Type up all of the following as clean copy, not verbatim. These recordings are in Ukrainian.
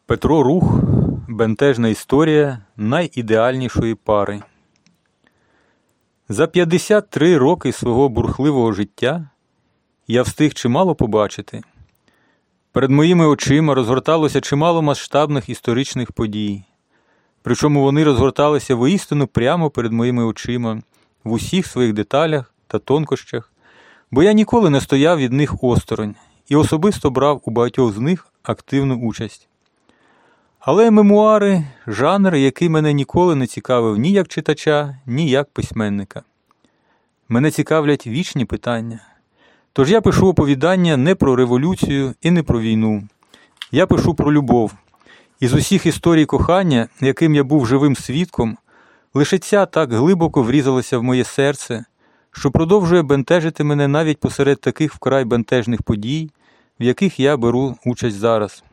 Петро Рух. Бентежна історія найідеальнішої пари. За 53 роки свого бурхливого життя я встиг чимало побачити. Перед моїми очима розгорталося чимало масштабних історичних подій. Причому вони розгорталися воістину прямо перед моїми очима, в усіх своїх деталях та тонкощах, бо я ніколи не стояв від них осторонь і особисто брав у багатьох з них активну участь. Але мемуари – жанр, який мене ніколи не цікавив ні як читача, ні як письменника. Мене цікавлять вічні питання. Тож я пишу оповідання не про революцію і не про війну. Я пишу про любов. І з усіх історій кохання, яким я був живим свідком, лише ця так глибоко врізалася в моє серце, що продовжує бентежити мене навіть посеред таких вкрай бентежних подій, в яких я беру участь зараз.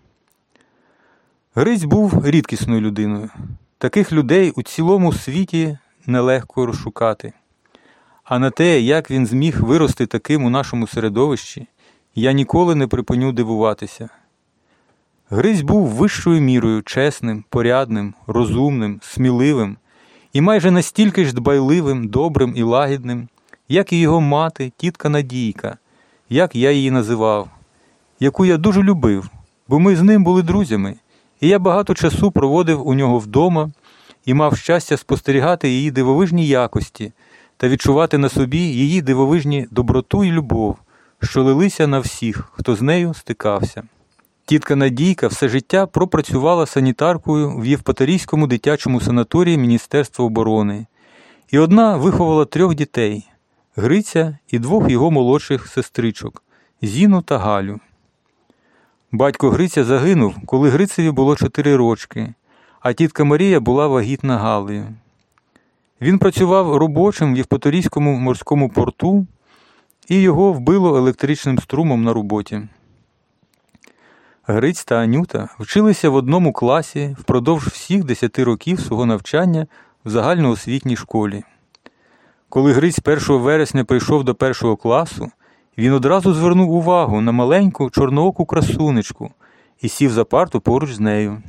Гриць був рідкісною людиною. Таких людей у цілому світі нелегко розшукати. А на те, як він зміг вирости таким у нашому середовищі, я ніколи не припиню дивуватися. Гриць був вищою мірою чесним, порядним, розумним, сміливим і майже настільки ж дбайливим, добрим і лагідним, як і його мати, тітка Надійка, як я її називав, яку я дуже любив, бо ми з ним були друзями, і я багато часу проводив у нього вдома і мав щастя спостерігати її дивовижні якості та відчувати на собі її дивовижні доброту і любов, що лилися на всіх, хто з нею стикався. Тітка Надійка все життя пропрацювала санітаркою в Євпаторійському дитячому санаторії Міністерства оборони. І одна виховала 3 дітей – Гриця і 2 його молодших сестричок – Зіну та Галю. Батько Гриця загинув, коли Грицеві було 4 рочки, а тітка Марія була вагітна Галею. Він працював робочим в Євпаторійському морському порту, і його вбило електричним струмом на роботі. Гриць та Анюта вчилися в одному класі впродовж всіх 10 років свого навчання в загальноосвітній школі. Коли Гриць 1 вересня прийшов до 1 класу, він одразу звернув увагу на маленьку чорнооку красунечку і сів за парту поруч з нею.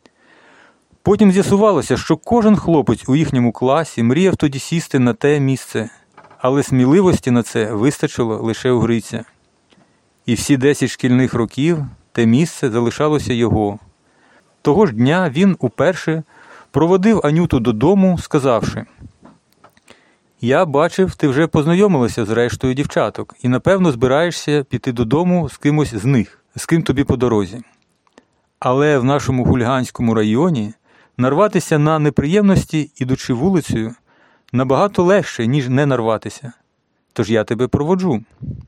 Потім з'ясувалося, що кожен хлопець у їхньому класі мріяв тоді сісти на те місце, але сміливості на це вистачило лише у Гриця. І всі 10 шкільних років те місце залишалося його. Того ж дня він уперше проводив Анюту додому, сказавши: «Я бачив, ти вже познайомилася з рештою дівчаток і, напевно, збираєшся піти додому з кимось з них, з ким тобі по дорозі. Але в нашому хуліганському районі нарватися на неприємності, ідучи вулицею, набагато легше, ніж не нарватися. Тож я тебе проводжу».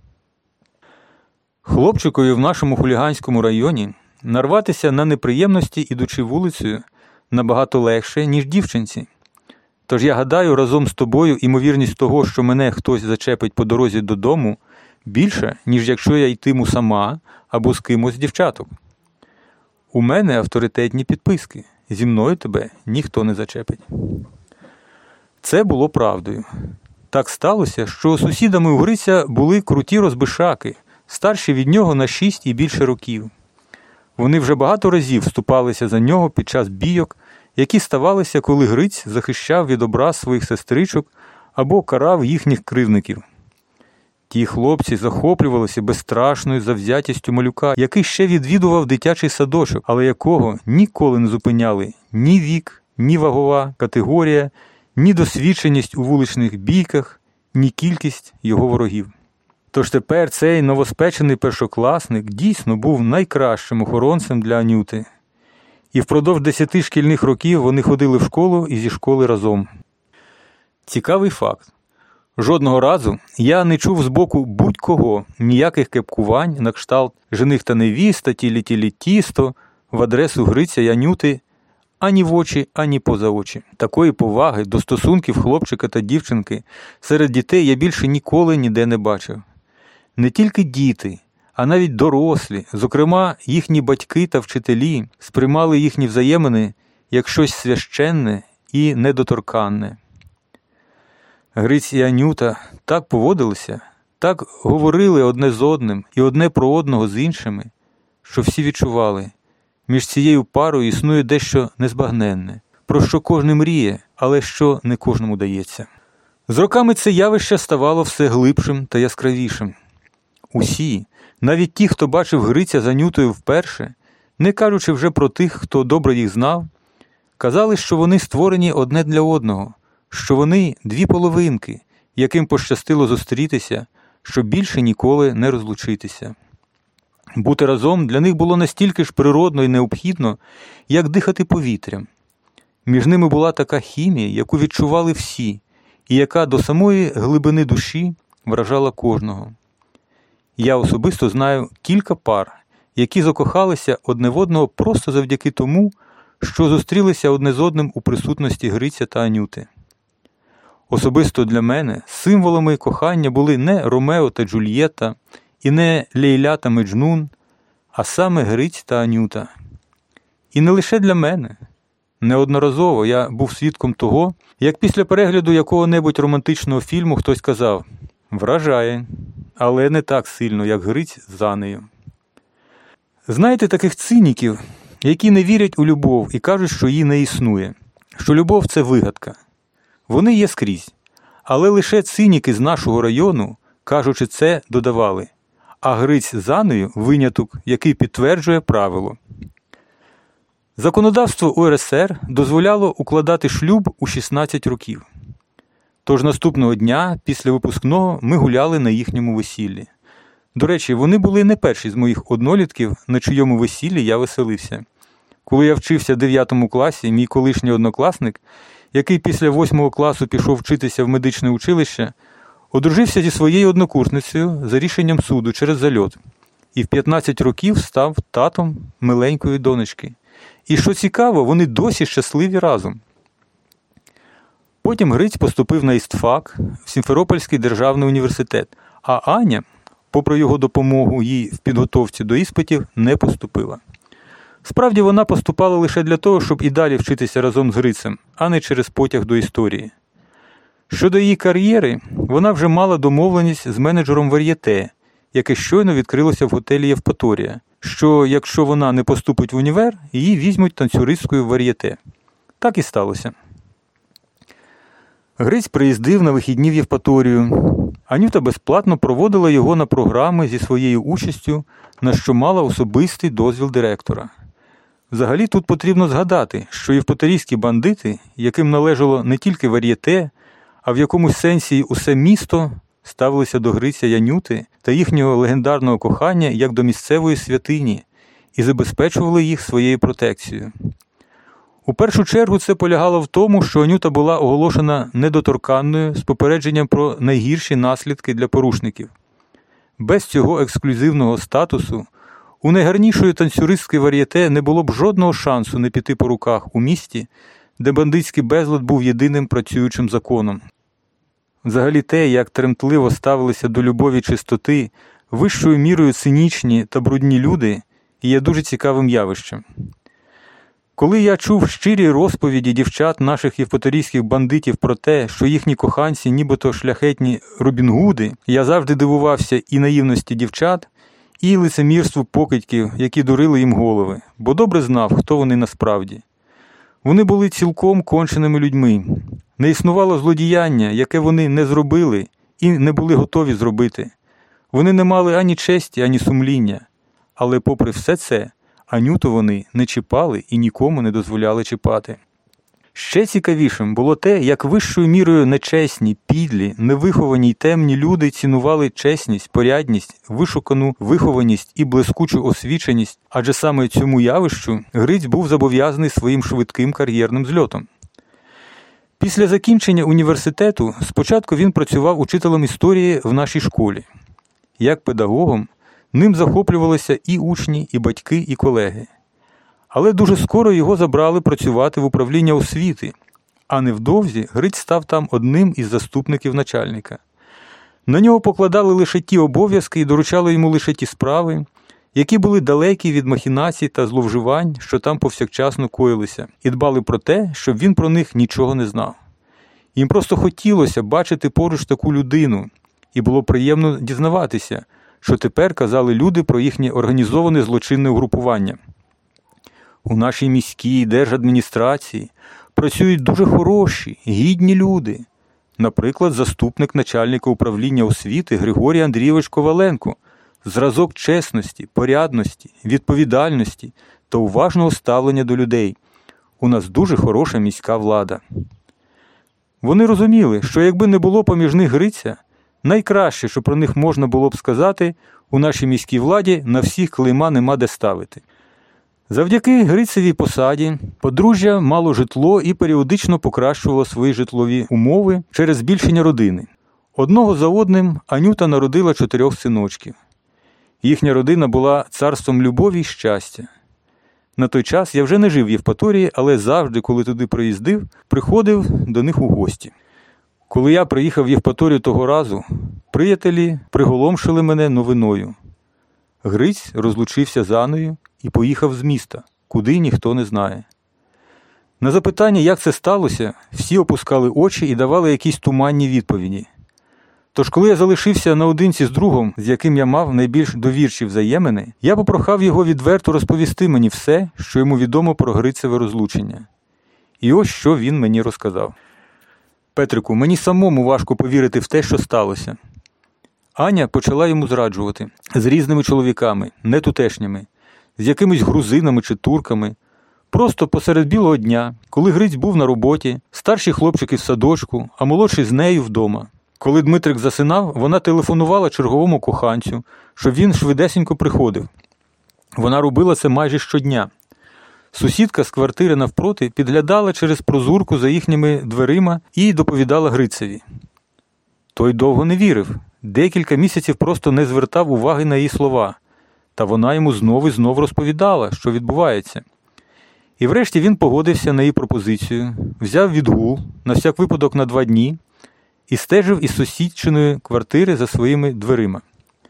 Хлопчикові в нашому хуліганському районі нарватися на неприємності, ідучи вулицею, набагато легше, ніж дівчинці. Тож я гадаю, разом з тобою імовірність того, що мене хтось зачепить по дорозі додому, більша, ніж якщо я йтиму сама або з кимось з дівчаток. У мене авторитетні підписки. Зі мною тебе ніхто не зачепить. Це було правдою. Так сталося, що сусідами у Гриця були круті розбишаки, старші від нього на 6 і більше років. Вони вже багато разів вступалися за нього під час бійок, які ставалися, коли Гриць захищав від образ своїх сестричок або карав їхніх кривдників. Ті хлопці захоплювалися безстрашною завзятістю малюка, який ще відвідував дитячий садочок, але якого ніколи не зупиняли ні вік, ні вагова категорія, ні досвідченість у вуличних бійках, ні кількість його ворогів. Тож тепер цей новоспечений першокласник дійсно був найкращим охоронцем для Анюти. І впродовж 10 шкільних років вони ходили в школу і зі школи разом. Цікавий факт. Жодного разу я не чув з боку будь-кого ніяких кепкувань на кшталт «жених та невіста», «тілі-тілі тісто» в адресу Гриця і Анюти ані в очі, ані поза очі. Такої поваги до стосунків хлопчика та дівчинки серед дітей я більше ніколи ніде не бачив. Не тільки діти, а навіть дорослі, зокрема їхні батьки та вчителі, сприймали їхні взаємини як щось священне і недоторканне. Гриць і Анюта так поводилися, так говорили одне з одним і одне про одного з іншими, що всі відчували Між цією парою існує дещо незбагненне, про що кожен мріє, але що не кожному дається. З роками це явище ставало все глибшим та яскравішим. Усі, навіть ті, хто бачив Гриця з Анютою вперше, не кажучи вже про тих, хто добре їх знав, казали, що вони створені одне для одного, що вони дві половинки, яким пощастило зустрітися, щоб більше ніколи не розлучитися. Бути разом для них було настільки ж природно і необхідно, як дихати повітрям. Між ними була така хімія, яку відчували всі, і яка до самої глибини душі вражала кожного. Я особисто знаю кілька пар, які закохалися одне в одного просто завдяки тому, що зустрілися одне з одним у присутності Гриця та Анюти. Особисто для мене символами кохання були не Ромео та Джульєтта і не Лейля та Меджнун, а саме Гриць та Анюта. І не лише для мене. Неодноразово я був свідком того, як після перегляду якого-небудь романтичного фільму хтось казав «Вражає, але не так сильно, як Гриць з Анею». Знаєте таких циніків, які не вірять у любов і кажуть, що її не існує, що любов – це вигадка. Вони є скрізь, але лише циніки з нашого району, кажучи це, додавали, а Гриць з Анею – виняток, який підтверджує правило. Законодавство УРСР дозволяло укладати шлюб у 16 років. Тож наступного дня, після випускного, ми гуляли на їхньому весіллі. До речі, вони були не перші з моїх однолітків, на чийому весіллі я веселився. Коли я вчився в 9 класі, мій колишній однокласник, який після 8 класу пішов вчитися в медичне училище, одружився зі своєю однокурсницею за рішенням суду через зальот. І в 15 років став татом миленької донечки. І що цікаво, вони досі щасливі разом. Потім Гриць поступив на істфак в Сімферопольський державний університет, а Аня, попри його допомогу їй в підготовці до іспитів, не поступила. Справді, вона поступала лише для того, щоб і далі вчитися разом з Грицем, а не через потяг до історії. Щодо її кар'єри, вона вже мала домовленість з менеджером вар'єте, яке щойно відкрилося в готелі «Євпаторія», що, якщо вона не поступить в універ, її візьмуть танцюристкою в вар'єте. Так і сталося. Гриць приїздив на вихідні в Євпаторію. Анюта безплатно проводила його на програми зі своєю участю, на що мала особистий дозвіл директора. Взагалі тут потрібно згадати, що євпаторійські бандити, яким належало не тільки вар'єте, а в якомусь сенсі усе місто, ставилися до Гриця й Анюти та їхнього легендарного кохання як до місцевої святині і забезпечували їх своєю протекцією. У першу чергу це полягало в тому, що Анюта була оголошена недоторканною з попередженням про найгірші наслідки для порушників. Без цього ексклюзивного статусу у найгарнішої танцюристки вар'єте не було б жодного шансу не піти по руках у місті, де бандитський безлад був єдиним працюючим законом. Взагалі те, як тремтливо ставилися до любові чистоти, вищою мірою цинічні та брудні люди, є дуже цікавим явищем. Коли я чув щирі розповіді дівчат наших євпаторійських бандитів про те, що їхні коханці нібито шляхетні Робін Гуди, я завжди дивувався і наївності дівчат, і лицемірству покидьків, які дурили їм голови, бо добре знав, хто вони насправді. Вони були цілком конченими людьми. Не існувало злодіяння, яке вони не зробили і не були готові зробити. Вони не мали ані честі, ані сумління. Але попри все це, Анюту вони не чіпали і нікому не дозволяли чіпати. Ще цікавішим було те, як вищою мірою нечесні, підлі, невиховані й темні люди цінували чесність, порядність, вишукану вихованість і блискучу освіченість, адже саме цьому явищу Гриць був зобов'язаний своїм швидким кар'єрним зльотом. Після закінчення університету спочатку він працював учителем історії в нашій школі. Як педагогом, ним захоплювалися і учні, і батьки, і колеги. Але дуже скоро його забрали працювати в управління освіти, а невдовзі Гриць став там одним із заступників начальника. На нього покладали лише ті обов'язки і доручали йому лише ті справи, які були далекі від махінацій та зловживань, що там повсякчасно коїлися, і дбали про те, щоб він про них нічого не знав. Їм просто хотілося бачити поруч таку людину, і було приємно дізнаватися, що тепер казали люди про їхнє організоване злочинне угрупування. У нашій міській держадміністрації працюють дуже хороші, гідні люди. Наприклад, заступник начальника управління освіти Григорій Андрійович Коваленко. Зразок чесності, порядності, відповідальності та уважного ставлення до людей. У нас дуже хороша міська влада. Вони розуміли, що якби не було поміж них Гриця, найкраще, що про них можна було б сказати, у нашій міській владі на всіх клейма нема де ставити. Завдяки Грицевій посаді подружжя мало житло і періодично покращувало свої житлові умови через збільшення родини. Одного за одним Анюта народила 4 синочків. Їхня родина була царством любові й щастя. На той час я вже не жив в Євпаторії, але завжди, коли туди приїздив, приходив до них у гості. Коли я приїхав в Євпаторію того разу, приятелі приголомшили мене новиною. Гриць розлучився з Анною і поїхав з міста, куди ніхто не знає. На запитання, як це сталося, всі опускали очі і давали якісь туманні відповіді. Тож, коли я залишився наодинці з другом, з яким я мав найбільш довірчі взаємини, я попрохав його відверто розповісти мені все, що йому відомо про Грицеве розлучення. І ось що він мені розказав. Петрику, мені самому важко повірити в те, що сталося. Аня почала йому зраджувати з різними чоловіками, не тутешніми, з якимись грузинами чи турками. Просто посеред білого дня, коли Гриць був на роботі, старші хлопчики в садочку, а молодший з нею вдома. Коли Дмитрик засинав, вона телефонувала черговому коханцю, щоб він швидесенько приходив. Вона робила це майже щодня. Сусідка з квартири навпроти підглядала через прозурку за їхніми дверима і доповідала Грицеві. Той довго не вірив, декілька місяців просто не звертав уваги на її слова. Та вона йому знову і знову розповідала, що відбувається. І врешті він погодився на її пропозицію, взяв відгул, на всяк випадок на 2 дні, і стежив із сусідчиної квартири за своїми дверима.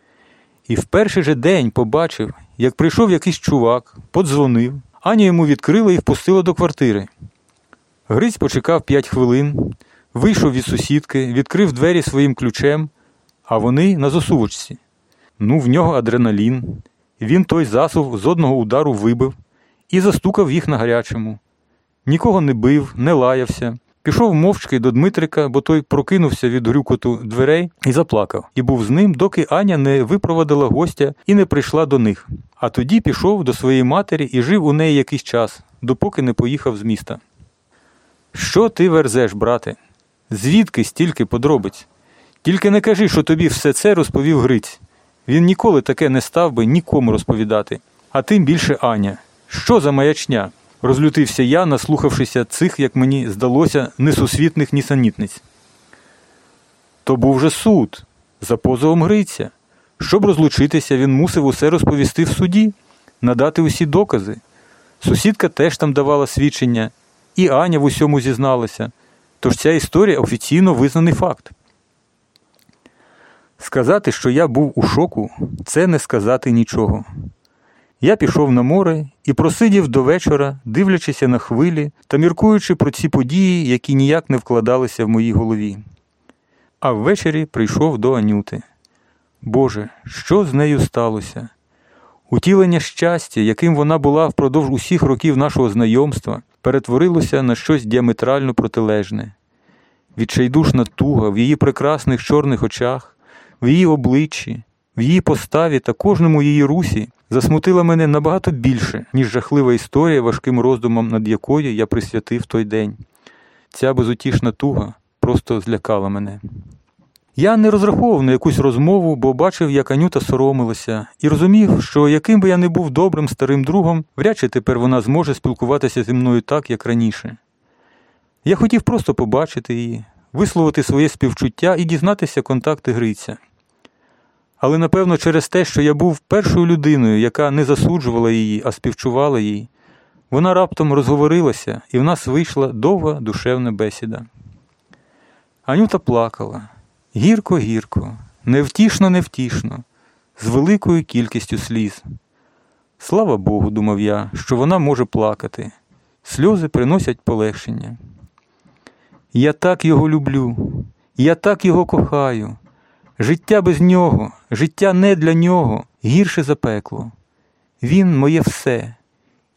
І в перший же день побачив, як прийшов якийсь чувак, подзвонив, Аня йому відкрила і впустила до квартири. Гриць почекав 5 хвилин, вийшов від сусідки, відкрив двері своїм ключем, а вони на засувочці. Ну, в нього адреналін. Він той засув з одного удару вибив і застукав їх на гарячому. Нікого не бив, не лаявся. Пішов мовчки до Дмитрика, бо той прокинувся від грюкоту дверей і заплакав. І був з ним, доки Аня не випровадила гостя і не прийшла до них. А тоді пішов до своєї матері і жив у неї якийсь час, допоки не поїхав з міста. Що ти верзеш, брате? Звідки стільки подробиць? Тільки не кажи, що тобі все це розповів Гриць. Він ніколи таке не став би нікому розповідати. А тим більше Аня. Що за маячня? Розлютився я, наслухавшися цих, як мені здалося, несусвітних нісенітниць. То був же суд, за позовом Гриця. Щоб розлучитися, він мусив усе розповісти в суді, надати усі докази. Сусідка теж там давала свідчення, і Аня в усьому зізналася. Тож ця історія офіційно визнаний факт. Сказати, що я був у шоку, це не сказати нічого. Я пішов на море і просидів до вечора, дивлячися на хвилі та міркуючи про ці події, які ніяк не вкладалися в моїй голові. А ввечері прийшов до Анюти. Боже, що з нею сталося? Утілення щастя, яким вона була впродовж усіх років нашого знайомства, перетворилося на щось діаметрально протилежне. Відчайдушна туга в її прекрасних чорних очах, в її обличчі, в її поставі та кожному її русі засмутила мене набагато більше, ніж жахлива історія, важким роздумам над якою я присвятив той день. Ця безутішна туга просто злякала мене. Я не розраховував на якусь розмову, бо бачив, як Анюта соромилася, і розумів, що яким би я не був добрим старим другом, вряд чи тепер вона зможе спілкуватися зі мною так, як раніше. Я хотів просто побачити її, висловити своє співчуття і дізнатися контакти Гриця. Але, напевно, через те, що я був першою людиною, яка не засуджувала її, а співчувала їй, вона раптом розговорилася, і в нас вийшла довга душевна бесіда. Анюта плакала. Гірко-гірко, невтішно-невтішно, з великою кількістю сліз. Слава Богу, думав я, що вона може плакати. Сльози приносять полегшення. Я так його люблю, я так його кохаю. Життя без нього, життя не для нього, гірше за пекло. Він моє все.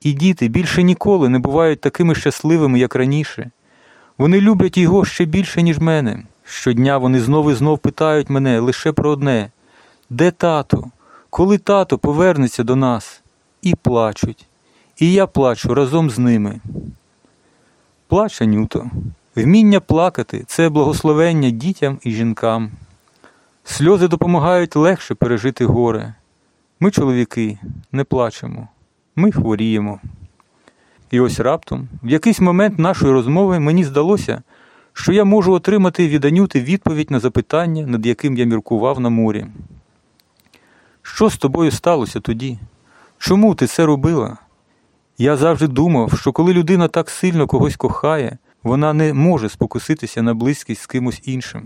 І діти більше ніколи не бувають такими щасливими, як раніше. Вони люблять його ще більше, ніж мене. Щодня вони знов і знов питають мене лише про одне: де тато? Коли тато повернеться до нас? І плачуть. І я плачу разом з ними. Плач, Анюто. Вміння плакати – це благословення дітям і жінкам. Сльози допомагають легше пережити горе. Ми, чоловіки, не плачемо. Ми хворіємо. І ось раптом, в якийсь момент нашої розмови мені здалося, що я можу отримати від Анюти відповідь на запитання, над яким я міркував на морі. Що з тобою сталося тоді? Чому ти це робила? Я завжди думав, що коли людина так сильно когось кохає, вона не може спокуситися на близькість з кимось іншим.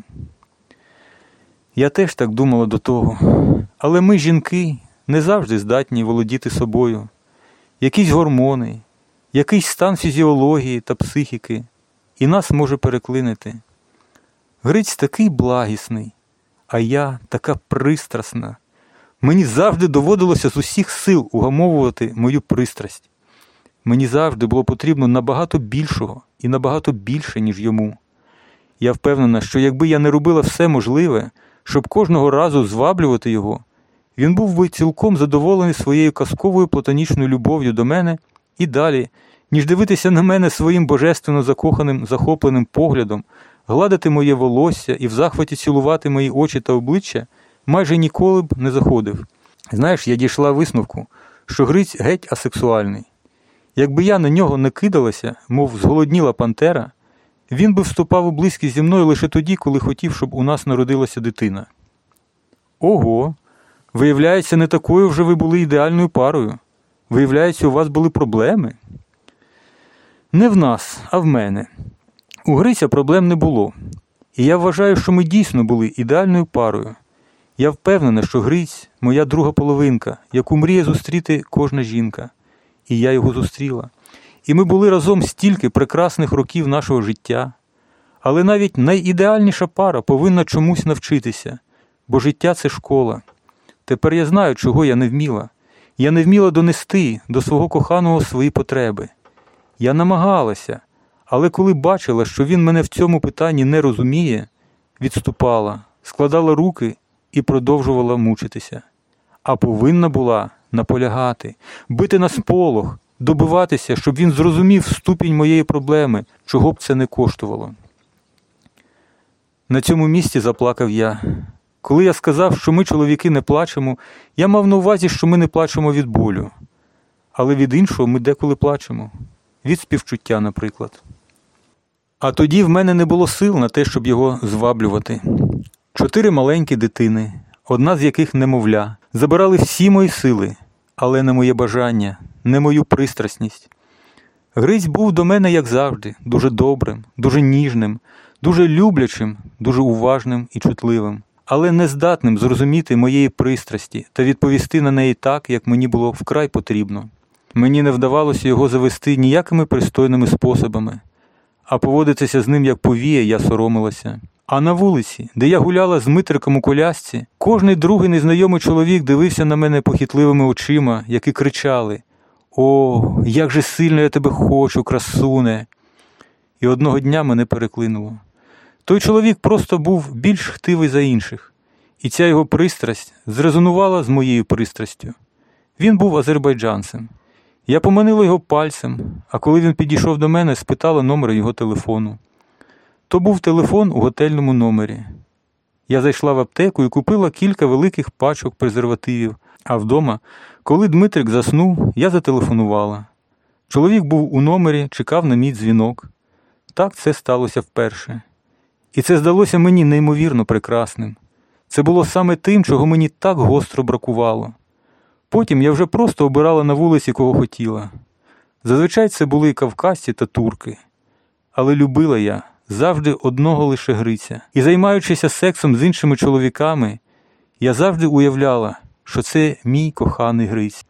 Я теж так думала до того. Але ми, жінки, не завжди здатні володіти собою. Якісь гормони, якийсь стан фізіології та психіки, і нас може переклинити. Гриць такий благісний, а я така пристрасна. Мені завжди доводилося з усіх сил угамовувати мою пристрасть. Мені завжди було потрібно набагато більшого і набагато більше, ніж йому. Я впевнена, що якби я не робила все можливе, щоб кожного разу зваблювати його, він був би цілком задоволений своєю казковою платонічною любов'ю до мене і далі, ніж дивитися на мене своїм божественно закоханим, захопленим поглядом, гладити моє волосся і в захваті цілувати мої очі та обличчя, майже ніколи б не заходив. Знаєш, я дійшла висновку, що Гриць геть асексуальний. Якби я на нього не кидалася, мов зголодніла пантера, він би вступав у близькість зі мною лише тоді, коли хотів, щоб у нас народилася дитина. Ого! Виявляється, не такою вже ви були ідеальною парою. Виявляється, у вас були проблеми? Не в нас, а в мене. У Гриця проблем не було. І я вважаю, що ми дійсно були ідеальною парою. Я впевнена, що Гриць – моя друга половинка, яку мріє зустріти кожна жінка. І я його зустріла. І ми були разом стільки прекрасних років нашого життя. Але навіть найідеальніша пара повинна чомусь навчитися, бо життя – це школа. Тепер я знаю, чого я не вміла. Я не вміла донести до свого коханого свої потреби. Я намагалася, але коли бачила, що він мене в цьому питанні не розуміє, відступала, складала руки і продовжувала мучитися. А повинна була наполягати, бити на сполох, добиватися, щоб він зрозумів ступінь моєї проблеми, чого б це не коштувало. На цьому місці заплакав я. Коли я сказав, що ми, чоловіки, не плачемо, я мав на увазі, що ми не плачемо від болю. Але від іншого ми деколи плачемо. Від співчуття, наприклад. А тоді в мене не було сил на те, щоб його зваблювати. 4 маленькі дитини, одна з яких немовля, забирали всі мої сили, але не моє бажання, не мою пристрасність. Гриць був до мене, як завжди, дуже добрим, дуже ніжним, дуже люблячим, дуже уважним і чутливим, але не здатним зрозуміти моєї пристрасті та відповісти на неї так, як мені було вкрай потрібно. Мені не вдавалося його завести ніякими пристойними способами, а поводитися з ним як повія я соромилася. А на вулиці, де я гуляла з Митриком у колясці, кожний другий незнайомий чоловік дивився на мене похитливими очима, які кричали: «О, як же сильно я тебе хочу, красуне!» І одного дня мене переклинуло. Той чоловік просто був більш хтивий за інших, і ця його пристрасть зрезонувала з моєю пристрастю. Він був азербайджанцем. Я поманила його пальцем, а коли він підійшов до мене, спитала номер його телефону. То був телефон у готельному номері. Я зайшла в аптеку і купила кілька великих пачок презервативів, а вдома, коли Дмитрик заснув, я зателефонувала. Чоловік був у номері, чекав на мій дзвінок. Так це сталося вперше. І це здалося мені неймовірно прекрасним. Це було саме тим, чого мені так гостро бракувало. Потім я вже просто обирала на вулиці, кого хотіла. Зазвичай це були кавказці та турки. Але любила я завжди одного лише Гриця. І займаючися сексом з іншими чоловіками, я завжди уявляла, що це мій коханий Гриць.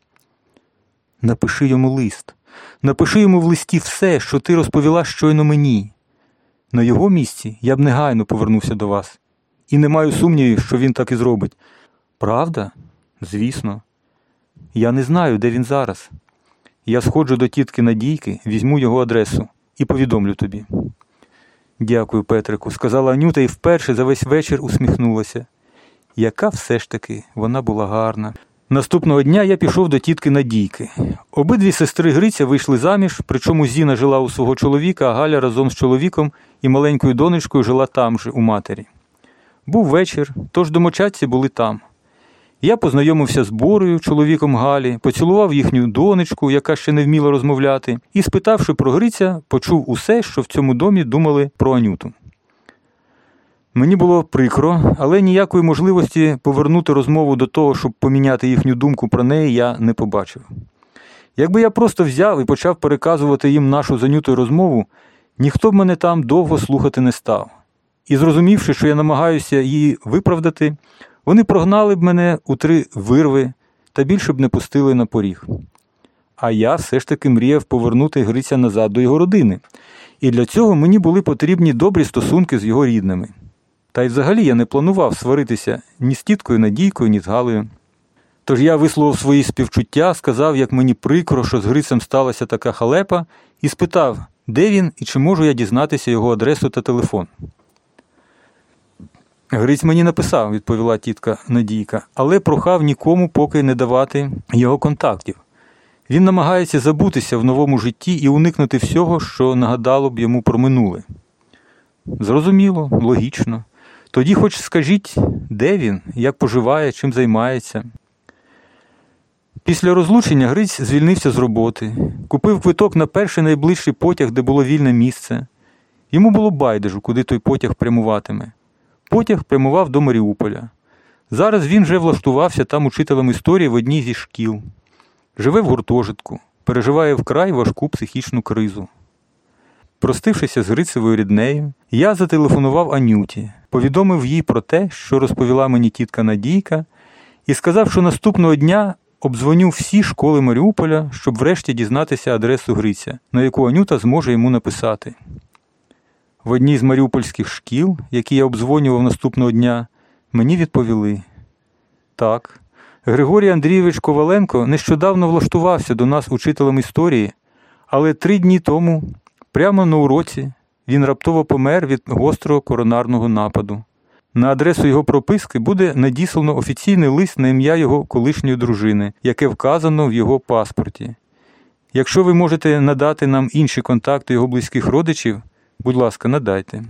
Напиши йому лист. Напиши йому в листі все, що ти розповіла щойно мені. На його місці я б негайно повернувся до вас. І не маю сумнівів, що він так і зробить. Правда? Звісно. Я не знаю, де він зараз. Я сходжу до тітки Надійки, візьму його адресу і повідомлю тобі. Дякую, Петрику, сказала Анюта і вперше за весь вечір усміхнулася. Яка все ж таки вона була гарна. Наступного дня я пішов до тітки Надійки. Обидві сестри Гриця вийшли заміж, причому Зіна жила у свого чоловіка, а Галя разом з чоловіком і маленькою донечкою жила там же, у матері. Був вечір, тож домочадці були там. Я познайомився з Борою, чоловіком Галі, поцілував їхню донечку, яка ще не вміла розмовляти, і, спитавши про Гриця, почув усе, що в цьому домі думали про Анюту. Мені було прикро, але ніякої можливості повернути розмову до того, щоб поміняти їхню думку про неї, я не побачив. Якби я просто взяв і почав переказувати їм нашу з Анютою розмову, ніхто б мене там довго слухати не став. І зрозумівши, що я намагаюся її виправдати, вони прогнали б мене у 3 вирви та більше б не пустили на поріг. А я все ж таки мріяв повернути Гриця назад до його родини. І для цього мені були потрібні добрі стосунки з його рідними. Та й взагалі я не планував сваритися ні з тіткою Надійкою, ні з Галею. Тож я висловив свої співчуття, сказав, як мені прикро, що з Грицем сталася така халепа, і спитав, де він і чи можу я дізнатися його адресу та телефон. Гриць мені написав, відповіла тітка Надійка, але прохав нікому поки не давати його контактів. Він намагається забутися в новому житті і уникнути всього, що нагадало б йому про минуле. Зрозуміло, логічно. Тоді хоч скажіть, де він, як поживає, чим займається. Після розлучення Гриць звільнився з роботи, купив квиток на перший найближчий потяг, де було вільне місце. Йому було байдуже, куди той потяг прямуватиме. Потяг прямував до Маріуполя. Зараз він вже влаштувався там учителем історії в одній зі шкіл. Живе в гуртожитку, переживає вкрай важку психічну кризу. Простившися з Грицевою ріднею, я зателефонував Анюті, повідомив їй про те, що розповіла мені тітка Надійка, і сказав, що наступного дня обдзвоню всі школи Маріуполя, щоб врешті дізнатися адресу Гриця, на яку Анюта зможе йому написати. В одній з маріупольських шкіл, які я обдзвонював наступного дня, мені відповіли: так, Григорій Андрійович Коваленко нещодавно влаштувався до нас учителем історії, але 3 дні тому, прямо на уроці, він раптово помер від гострого коронарного нападу. На адресу його прописки буде надіслано офіційний лист на ім'я його колишньої дружини, яке вказано в його паспорті. Якщо ви можете надати нам інші контакти його близьких родичів, будь ласка, надайте.